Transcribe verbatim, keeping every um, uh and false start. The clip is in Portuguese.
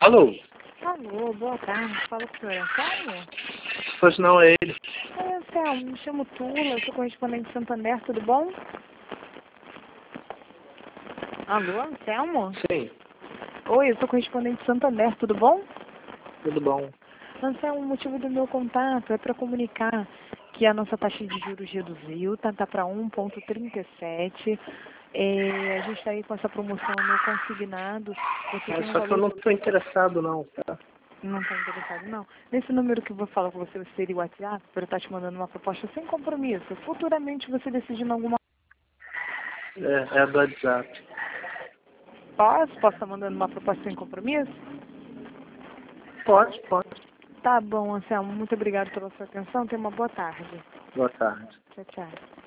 Alô? Alô, boa tarde. Fala com o senhor Anselmo? Pois não, é ele. Oi, Anselmo. Me chamo Tula, sou correspondente de Santander, tudo bom? Alô, Anselmo? Sim, Oi, eu sou correspondente de Santander, tudo bom? tudo bom. Anselmo, o motivo do meu contato é para comunicar que a nossa taxa de juros reduziu, tá, tá para um vírgula trinta e sete. É, a gente está aí com essa promoção no consignado. Você É, tem um só que eu não valor. estou interessado não, tá? Não está interessado, não. Nesse número que eu vou falar com você, seria o WhatsApp, para eu estar te mandando uma proposta sem compromisso. Futuramente você decidindo alguma É, é do WhatsApp. Posso? Posso estar mandando uma proposta sem compromisso? Pode, pode. Tá bom, Anselmo. Muito obrigado pela sua atenção. Tenha uma boa tarde. Boa tarde. Tchau, tchau.